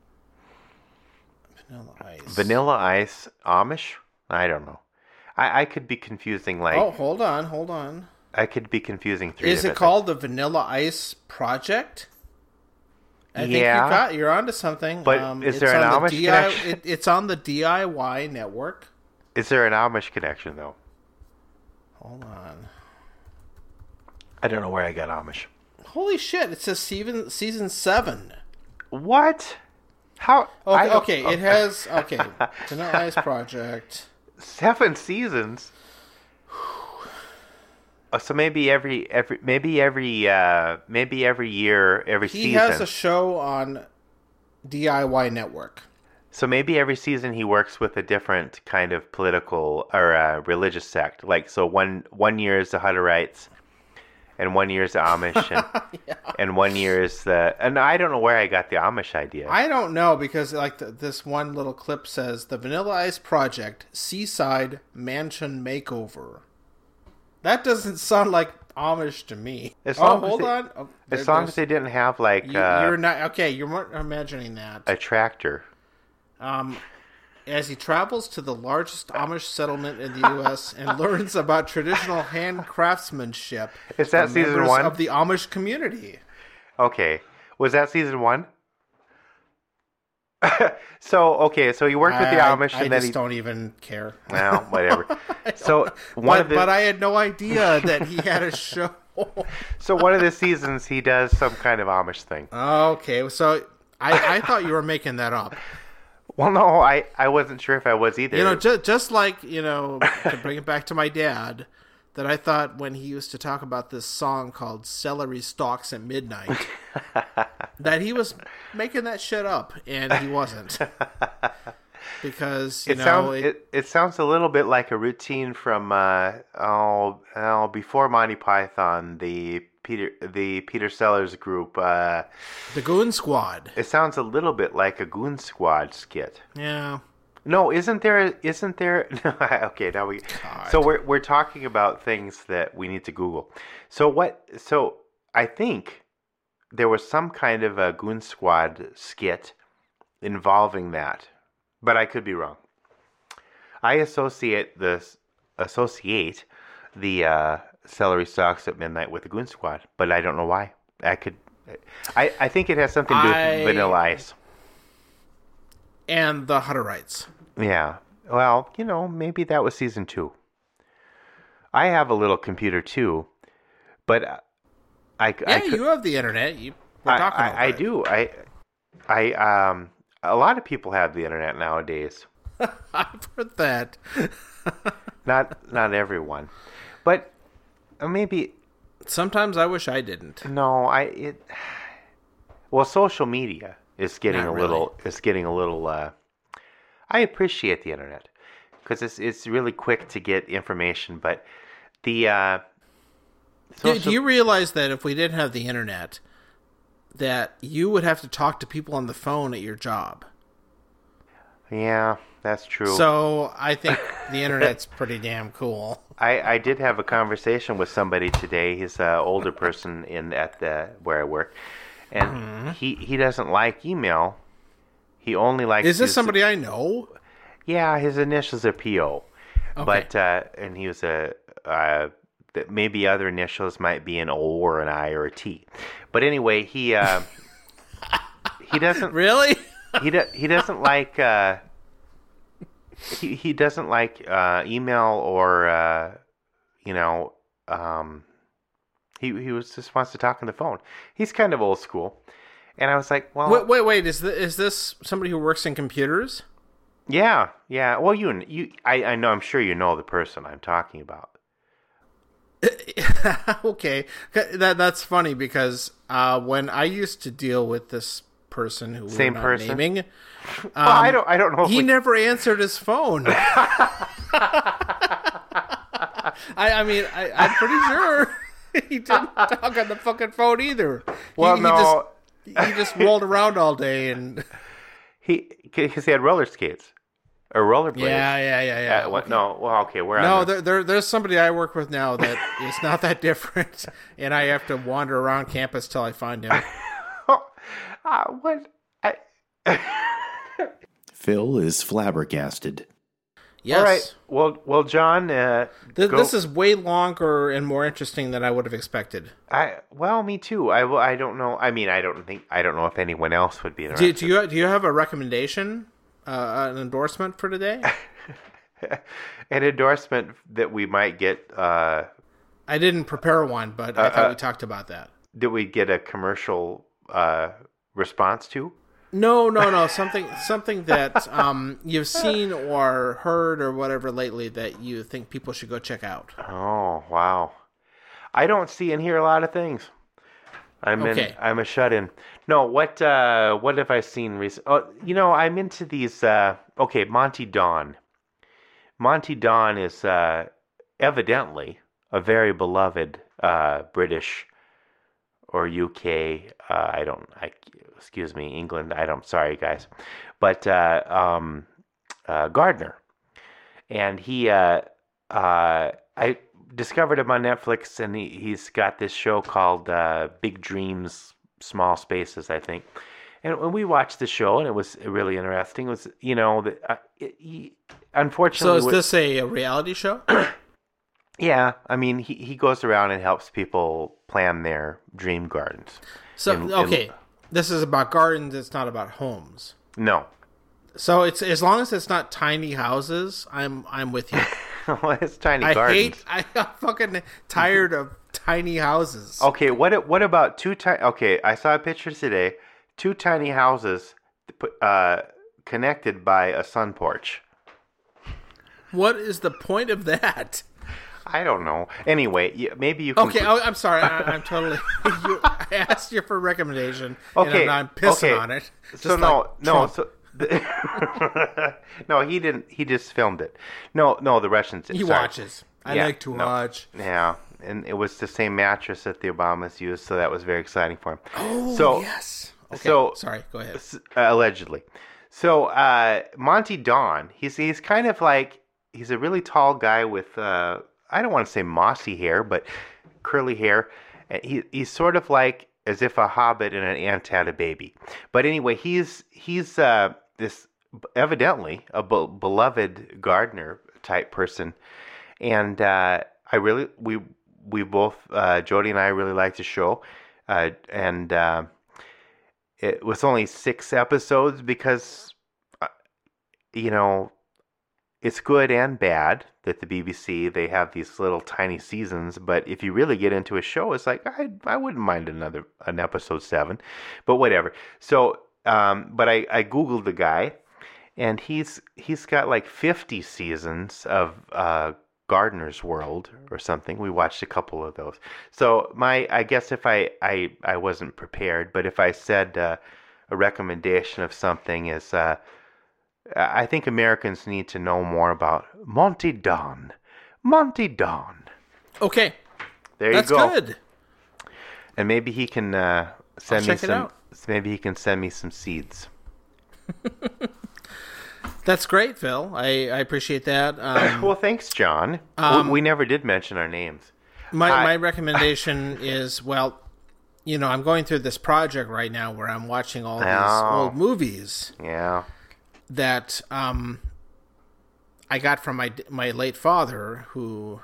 S2: Vanilla Ice.
S1: Vanilla Ice Amish? I don't know. I, I could be confusing like
S2: Oh, hold on, hold on.
S1: I could be confusing three.
S2: Is it
S1: different
S2: called the Vanilla Ice Project? I think
S1: Yeah.
S2: you got you're onto something.
S1: But
S2: um,
S1: is
S2: it's
S1: there an
S2: on the
S1: Amish
S2: D I
S1: connection?
S2: It, it's on the D I Y network.
S1: Is there an Amish connection though?
S2: Hold on.
S1: I don't know where I got Amish.
S2: Holy shit! It says season season seven.
S1: What? How? I
S2: Okay,
S1: don't-
S2: okay it has okay. Vanilla Ice Project.
S1: Seven seasons. Oh, so maybe every every maybe every uh, maybe every year every
S2: He
S1: season.
S2: has a show on D I Y network.
S1: So maybe every season he works with a different kind of political or uh, religious sect. Like so, one one year is the Hutterites, and one year is the Amish, and,
S2: Yeah.
S1: and one year is the. And I don't know where I got the Amish idea.
S2: I don't know because like the, this one little clip says the Vanilla Ice Project Seaside Mansion Makeover. That doesn't sound like Amish to me.
S1: As
S2: oh,
S1: long as
S2: hold
S1: they-
S2: on. Oh, there-
S1: as long
S2: there's-
S1: as they didn't have like
S2: you,
S1: uh,
S2: you're not okay. You're not imagining that.
S1: a tractor.
S2: Um, as he travels to the largest Amish settlement in the U S and learns about traditional hand craftsmanship.
S1: Is that
S2: from
S1: season
S2: members
S1: one?
S2: of the Amish community?
S1: Okay, was that season one? So okay, so he worked with the
S2: I-
S1: Amish,
S2: I,
S1: and then
S2: just
S1: he.
S2: don't even care.
S1: Well, whatever. So one
S2: But,
S1: of the
S2: but I had no idea that he had a show.
S1: so one of the seasons he does some kind of Amish thing.
S2: Okay, so I, I thought you were making that up.
S1: Well, no, I, I wasn't sure if I was either.
S2: You know, just just like you know, to bring it back to my dad, that I thought when he used to talk about this song called "Celery Stalks at Midnight," that he was making that shit up, and he wasn't, because you
S1: it
S2: know
S1: sounds
S2: it,
S1: it, it sounds a little bit like a routine from uh, oh, oh before Monty Python, the Peter the Peter Sellers group. Uh,
S2: the Goon Squad.
S1: it sounds a little bit like a Goon Squad skit.
S2: Yeah.
S1: No, isn't there? Isn't there? Okay, now we.
S2: God.
S1: So we're we're talking about things that we need to Google. So what? So I think there was some kind of a Goon Squad skit involving that, but I could be wrong. I associate this associate the uh, Celery Stalks at Midnight with the Goon Squad, but I don't know why. I could. I I think it has something to do
S2: I-
S1: with Vanilla Ice.
S2: And the Hutterites.
S1: Yeah. Well, you know, maybe that was season two. I have a little computer too, but I, I,
S2: Yeah,
S1: I, could,
S2: you have the internet. You we're
S1: I,
S2: talking about
S1: I, I
S2: it.
S1: do. I, I, um, a lot of people have the internet nowadays.
S2: I've heard that.
S1: Not, not everyone, but uh, maybe
S2: Sometimes I wish I didn't.
S1: no. I it. Well, social media is getting
S2: Not
S1: a
S2: really.
S1: little. Is getting a little. Uh, I appreciate the internet because it's it's really quick to get information, but the. Uh,
S2: Do,
S1: social-
S2: do you realize that if we didn't have the internet, that you would have to talk to people on the phone at your job?
S1: Yeah, that's true.
S2: So I think the internet's pretty damn cool.
S1: I, I did have a conversation with somebody today. He's an older person in at the where I work, and
S2: Mm-hmm.
S1: he, he doesn't like email. He only likes.
S2: Is this
S1: his-
S2: somebody I know?
S1: Yeah, his initials are P O,
S2: Okay.
S1: but uh, and he was a uh, that maybe other initials might be an O or an I or a T, but anyway, he uh, he doesn't
S2: Really?
S1: he do, he doesn't like uh, he he doesn't like uh, email or uh, you know um, he he was just wants to talk on the phone. He's kind of old school, and I was like, well,
S2: Wait, wait, wait. Is this, is this somebody who works in computers?
S1: yeah, yeah. Well, you you I I know I'm sure you know the person I'm talking about.
S2: Okay, that that's funny because uh, when I used to deal with this person who
S1: Same
S2: we're not
S1: person?
S2: naming, um,
S1: Well, I don't I don't know. If
S2: he
S1: we,
S2: never answered his phone. I, I mean, I, I'm pretty sure he didn't talk on the fucking phone either. He-
S1: well,
S2: he,
S1: no,
S2: just, he just rolled around all day and
S1: he because he had roller skates or rollerblades.
S2: yeah, yeah, yeah, yeah.
S1: Uh, what, No, well, okay, we're
S2: No,
S1: on the-
S2: there, there, there's somebody I work with now that is not that different, and I have to wander around campus till I find him.
S1: uh, what? I,
S3: Phil is flabbergasted.
S2: Yes.
S1: All right. Well, well, John. Uh,
S2: Th-
S1: go-
S2: This is way longer and more interesting than I would have expected.
S1: I well, me too. I, well, I don't know. I mean, I don't think I don't know if anyone else would be
S2: Do,
S1: interested.
S2: do you do you have a recommendation, uh, an endorsement for today?
S1: An endorsement that we might get. Uh,
S2: I didn't prepare one, but I
S1: Uh,
S2: thought
S1: uh,
S2: we talked about that.
S1: that we get a commercial uh, response to.
S2: No, no, no. Something something that um, you've seen or heard or whatever lately that you think people should go check out.
S1: Oh wow! I don't see and hear a lot of things. I'm
S2: Okay.
S1: in. I'm a shut in. No, what uh, what have I seen recently? Oh, you know, I'm into these. Uh, okay, Monty Don. Monty Don is uh, evidently a very beloved uh, British or U K. Uh, I don't. I excuse me, England. I don't. Sorry, guys, but uh, um, uh, gardener, and he. Uh, uh, I discovered him on Netflix, and he, he's got this show called uh, Big Dreams, Small Spaces, I think. And when we watched the show, and it was really interesting. It was, you know, the, uh, it, he, unfortunately.
S2: So is
S1: with-
S2: this a, a reality show?
S1: Yeah, I mean, he, he goes around and helps people plan their dream gardens.
S2: So
S1: And- and-
S2: okay, this is about gardens. It's not about homes.
S1: No.
S2: So it's as long as it's not tiny houses, I'm I'm with you.
S1: It's tiny
S2: I
S1: gardens.
S2: hate. I, I'm fucking tired of tiny houses.
S1: Okay, what what about two tiny? Okay, I saw a picture today. Two tiny houses, uh, connected by a sun porch.
S2: What is the point of that?
S1: I don't know. Anyway, y- maybe you can.
S2: Okay, oh, I'm sorry. I, I'm totally. You, I asked you for a recommendation,
S1: Okay,
S2: and I'm, I'm pissing
S1: okay.
S2: on it. Just
S1: So no,
S2: like
S1: no,
S2: Trump.
S1: so no, he didn't. He just filmed it. No, no, the Russians did.
S2: He
S1: Sorry.
S2: watches. I
S1: Yeah,
S2: like to
S1: no.
S2: watch.
S1: Yeah, and it was the same mattress that the Obamas used, so that was very exciting for him.
S2: Oh
S1: so,
S2: yes. Okay.
S1: so-
S2: sorry. Go ahead.
S1: S- uh, allegedly. So uh, Monty Don, he's he's kind of like he's a really tall guy with uh, I don't want to say mossy hair, but curly hair. And he he's sort of like as if a hobbit and an ant had a baby. But anyway, he's he's uh, this evidently a be- beloved gardener type person, and uh, I really we we both uh, Jody and I really liked the show, uh, and. Uh, It was only six episodes because, uh, you know, it's good and bad that the B B C, they have these little tiny seasons. But if you really get into a show, it's like, I I wouldn't mind another, an episode seven. But whatever. So, um, but I, I Googled the guy, and he's he's got like fifty seasons of uh, Gardener's World or something. We watched a couple of those. So my, I guess if I, I, I wasn't prepared, but if I said uh, a recommendation of something is, uh, I think Americans need to know more about Monty Don. Monty Don.
S2: Okay.
S1: There
S2: That's
S1: you go.
S2: good.
S1: And maybe he can uh, send me
S2: check it
S1: some.
S2: out.
S1: Maybe he can send me some seeds.
S2: That's great, Phil. I, I appreciate that. Um,
S1: Well, thanks, John.
S2: Um,
S1: we, we never did mention our names.
S2: my
S1: I-
S2: my recommendation is, well, you know, I'm going through this project right now where I'm watching all these
S1: Oh.
S2: old movies
S1: Yeah.
S2: that um, I got from my my late father, who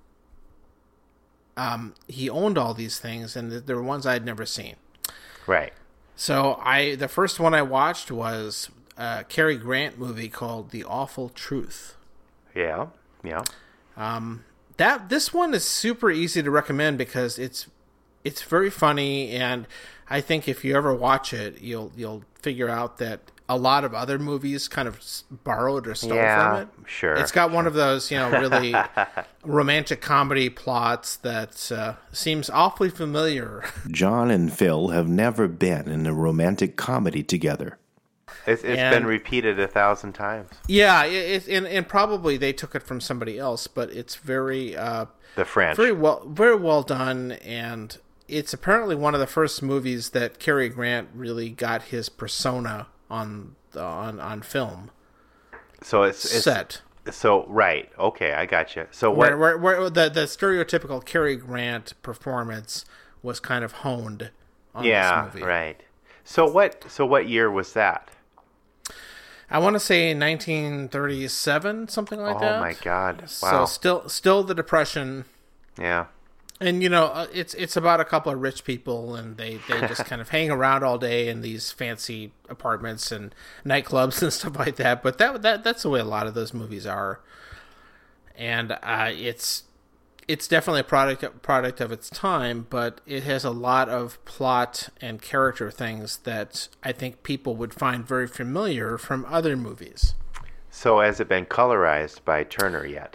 S2: um, he owned all these things, and there were ones I had never seen.
S1: Right.
S2: So I the first one I watched was a Cary Grant movie called The Awful Truth.
S1: Yeah. Yeah.
S2: That this one is super easy to recommend because it's it's very funny, and I think if you ever watch it, you'll you'll figure out that a lot of other movies kind of s- borrowed or stole
S1: Yeah,
S2: from it.
S1: sure,
S2: It's got one of those, you know, really romantic comedy plots that uh, seems awfully familiar.
S3: John and Phil have never been in a romantic comedy together.
S1: It's, it's
S2: And-
S1: been repeated a thousand times.
S2: Yeah, it, it, and and probably they took it from somebody else, but it's very uh,
S1: The French.
S2: very well very well done, and it's apparently one of the first movies that Cary Grant really got his persona on the, on on film
S1: so it's, it's
S2: set.
S1: So right. Okay, I got you. So what?
S2: Where, where, where the the stereotypical Cary Grant performance was kind of honed on
S1: yeah.
S2: this movie.
S1: Right. So what? So what year was that?
S2: I want to say nineteen thirty-seven, something like
S1: oh
S2: that.
S1: Oh my God! Wow.
S2: So still, still the Depression.
S1: Yeah.
S2: And you know, uh, it's it's about a couple of rich people, and they, they just kind of hang around all day in these fancy apartments and nightclubs and stuff like that. But that that that's the way a lot of those movies are. And uh, it's it's definitely a product product of its time, but it has a lot of plot and character things that I think people would find very familiar from other movies.
S1: So has it been colorized by Turner yet?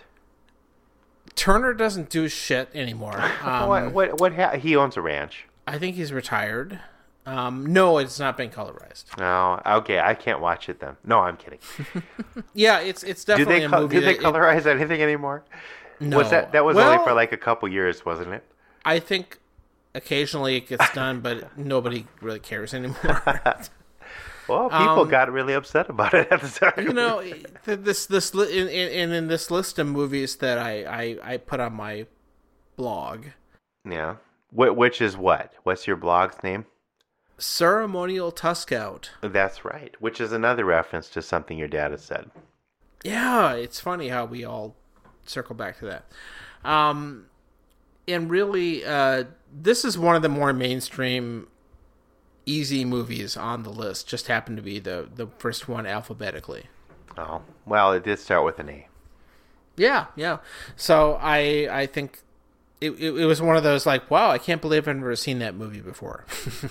S2: Turner doesn't do shit anymore. Um,
S1: what? What? What ha- he owns a ranch.
S2: I think he's retired. Um, no, it's not been colorized.
S1: No, okay, I can't watch it then. No, I'm kidding.
S2: Yeah, it's it's
S1: do
S2: definitely
S1: they
S2: a
S1: co-
S2: movie.
S1: do they
S2: that,
S1: colorize
S2: it,
S1: anything anymore?
S2: No,
S1: Was that that was
S2: well,
S1: only for like a couple years, wasn't it?
S2: I think occasionally it gets done, but nobody really cares anymore.
S1: Well, people
S2: Um,
S1: got really upset about it at the time.
S2: You know, th- this this li- in, in in this list of movies that I, I, I put on my blog,
S1: Yeah. Wh- which is what? What's your blog's name?
S2: Ceremonial Tusk Out.
S1: That's right. Which is another reference to something your dad has said.
S2: Yeah, it's funny how we all circle back to that. Um, and really, uh, this is one of the more mainstream, easy movies on the list. Just happened to be the, the first one alphabetically.
S1: Oh, well, it did start with an A.
S2: Yeah, yeah. So I I think it, it, it was one of those like, wow, I can't believe I've never seen that movie before.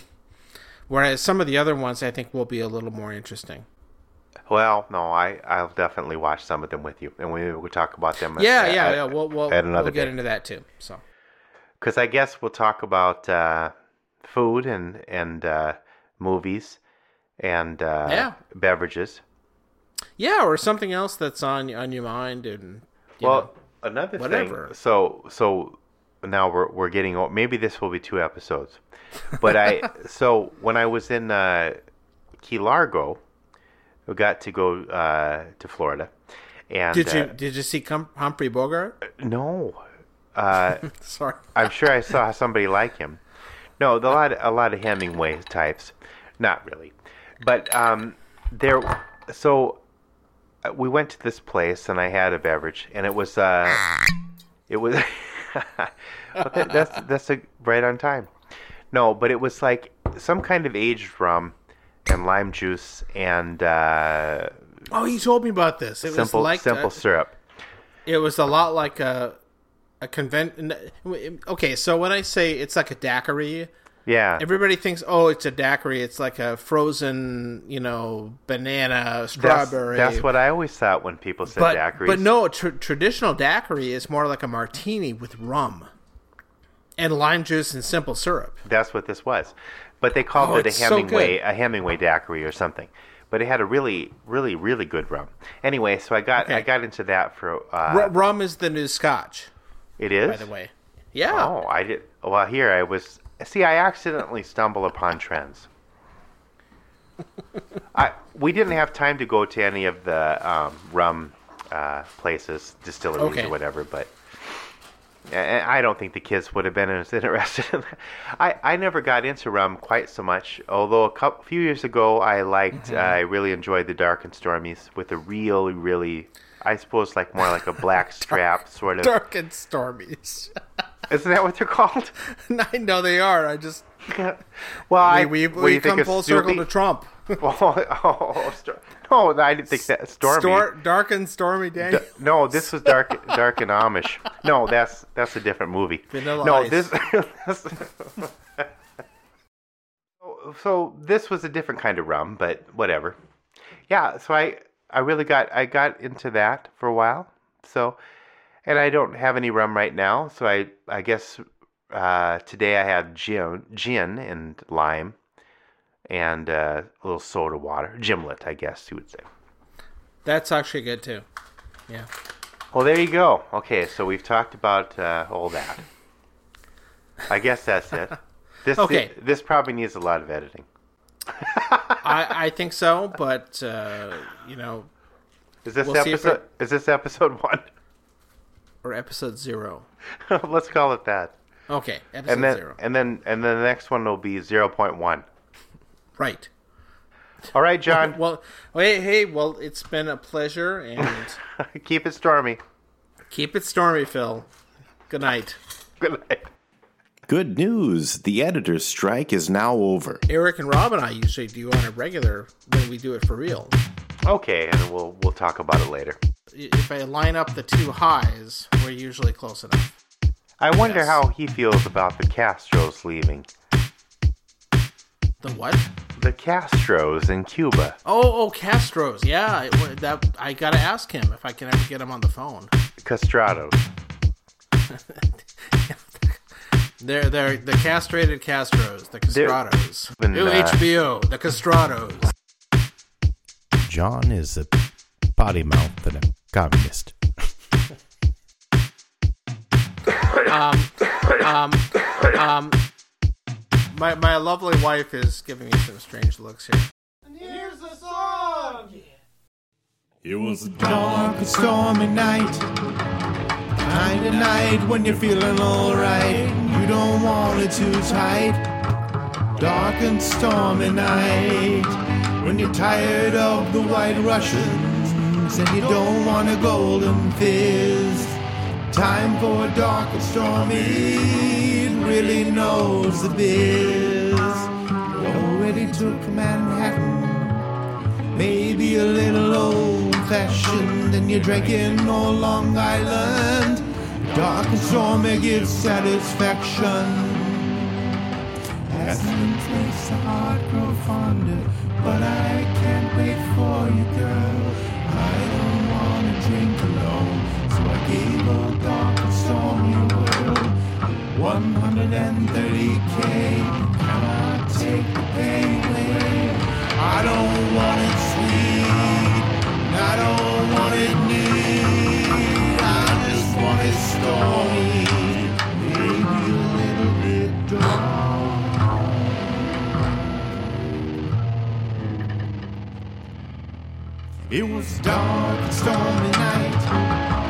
S2: Whereas some of the other ones I think will be a little more interesting.
S1: Well, no, I, I'll definitely watch some of them with you, and we will talk about them.
S2: Yeah,
S1: at,
S2: yeah,
S1: at,
S2: yeah. We'll we'll,
S1: at another
S2: we'll get
S1: day.
S2: into that too. So,
S1: because I guess we'll talk about uh, food and and uh, movies and uh,
S2: Yeah.
S1: beverages.
S2: yeah, or something else that's on on your mind, and you
S1: Well,
S2: know,
S1: another
S2: whatever.
S1: thing. So so now we're we're getting o- maybe this will be two episodes, but I so when I was in uh, Key Largo, we got to go uh, to Florida, and
S2: did you
S1: uh,
S2: did you see Com- Humphrey Bogart?
S1: no, uh,
S2: Sorry.
S1: I'm sure I saw somebody like him. No, the lot a lot of Hemingway types, not really, but um, there. So uh, we went to this place, and I had a beverage, and it was uh, it was. Well, that, that's that's a, right on time. No, but it was like some kind of aged rum and lime juice and uh,
S2: Oh, you told me about this. It
S1: simple
S2: was like
S1: simple
S2: uh,
S1: syrup.
S2: It was a lot like a a convent. Okay, so when I say it's like a daiquiri,
S1: Yeah,
S2: everybody thinks, oh, it's a daiquiri. It's like a frozen, you know, banana,
S1: that's,
S2: strawberry.
S1: that's what I always thought when people said
S2: but,
S1: daiquiris.
S2: but no, tr- traditional daiquiri is more like a martini with rum and lime juice and simple syrup.
S1: That's what this was. But they called
S2: Oh,
S1: it a
S2: it's so
S1: Hemingway,
S2: good.
S1: a Hemingway daiquiri or something. But it had a really, really, really good rum. Anyway, so I got
S2: Okay.
S1: I got into that for. Uh,
S2: R- rum is the new scotch,
S1: it is.
S2: by the way. Yeah.
S1: Oh, I did. Well, here I was. See, I accidentally stumble upon trends. I we didn't have time to go to any of the um, rum uh, places, distilleries
S2: Okay.
S1: or whatever, but. And I don't think the kids would have been as interested in that. I, I never got into rum quite so much, although a couple, few years ago I liked,
S2: Mm-hmm.
S1: uh, I really enjoyed the Dark and Stormies with a really, really, I suppose like more like a black strap sort of.
S2: Dark and stormies.
S1: Isn't that what they're called?
S2: I know they are. I just
S1: Well, I,
S2: we
S1: what
S2: we,
S1: do you think
S2: come
S1: of
S2: full circle
S1: Snoopy?
S2: to Trump.
S1: oh, oh, Stor- no, I didn't think that. Stormy.
S2: Stor- dark and stormy day.
S1: D- no, this was dark, dark and Amish. No, that's that's a different movie.
S2: Vanilla
S1: no,
S2: Ice.
S1: this. this so, so this was a different kind of rum, but whatever. Yeah, so I I really got I got into that for a while. So, and I don't have any rum right now. So I I guess uh, today I had gin, gin and lime, and uh, a little soda water, gimlet, I guess you would say.
S2: That's actually good too. Yeah.
S1: Well, there you go. Okay, so we've talked about uh, all that. I guess that's it. This
S2: Okay.
S1: this probably needs a lot of editing.
S2: I, I think so, but uh, you know,
S1: Is this
S2: We'll see if
S1: episode? Is this episode one?
S2: or episode zero.
S1: Let's call it that.
S2: Okay, episode
S1: And then
S2: zero.
S1: and then and then the next one will be zero point one.
S2: Right.
S1: All right, John.
S2: Well, hey, hey, well, it's been a pleasure, and
S1: keep it stormy.
S2: Keep it stormy, Phil. Good night.
S1: Good night.
S3: Good news. The editor's strike is now over.
S2: Eric and Rob and I usually do on a regular when we do it for real.
S1: Okay, and we'll we'll talk about it later.
S2: If I line up the two highs, we're usually close enough.
S1: I wonder
S2: Yes.
S1: how he feels about the Castros leaving.
S2: The what?
S1: The Castros in Cuba.
S2: Oh, oh, Castro's. Yeah, it, that I gotta ask him if I can ever get him on the phone.
S1: Castrados.
S2: They're they're the castrated Castros, the Castrados.
S1: Been,
S2: New
S1: uh,
S2: H B O, the Castrados.
S3: John is a potty mouth and a communist.
S2: um, um, um. My my lovely wife is giving me some strange looks here.
S4: And here's the song!
S3: It was a dark and stormy night. Kind of night when you're feeling alright. You don't want it too tight. Dark and stormy night. When you're tired of the white Russians and you don't want a golden fizz. Time for a dark and stormy. It really knows the biz. You're already took Manhattan. Maybe a little old-fashioned, and you're drinking all Long Island. Dark and stormy gives satisfaction. Accidents makes the heart grow fonder, but I can't wait for you, girl. I don't want to drink alone, so I gave a dark and stormy world. one hundred thirty K, cannot take the pain away. I don't want it sweet, I don't want it neat, I just want it stormy, maybe a little bit dark. It was a dark and stormy night.